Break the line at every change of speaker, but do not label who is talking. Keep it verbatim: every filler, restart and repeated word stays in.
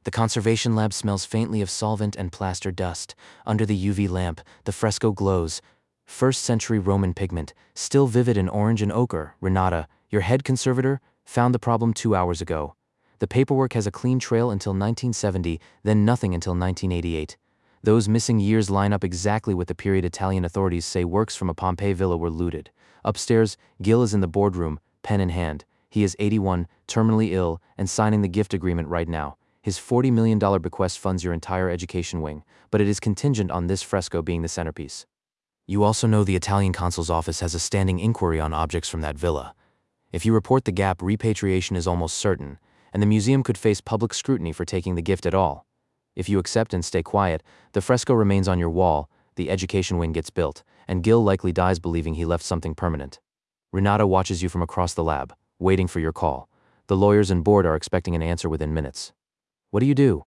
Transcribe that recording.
The conservation lab smells faintly of solvent and plaster dust. Under the U V lamp, the fresco glows. First century Roman pigment, still vivid in orange and ochre. Renata, your head conservator, found the problem two hours ago. The paperwork has a clean trail until nineteen seventy, then nothing until nineteen eighty-eight. Those missing years line up exactly with the period Italian authorities say works from a Pompeii villa were looted. Upstairs, Gil is in the boardroom, pen in hand. He is eighty-one, terminally ill, and signing the gift agreement right now. His forty million dollars bequest funds your entire education wing, but it is contingent on this fresco being the centerpiece. You also know the Italian consul's office has a standing inquiry on objects from that villa. If you report the gap, repatriation is almost certain, and the museum could face public scrutiny for taking the gift at all. If you accept and stay quiet, the fresco remains on your wall, the education wing gets built, and Gil likely dies believing he left something permanent. Renata watches you from across the lab, waiting for your call. The lawyers and board are expecting an answer within minutes. What do you do?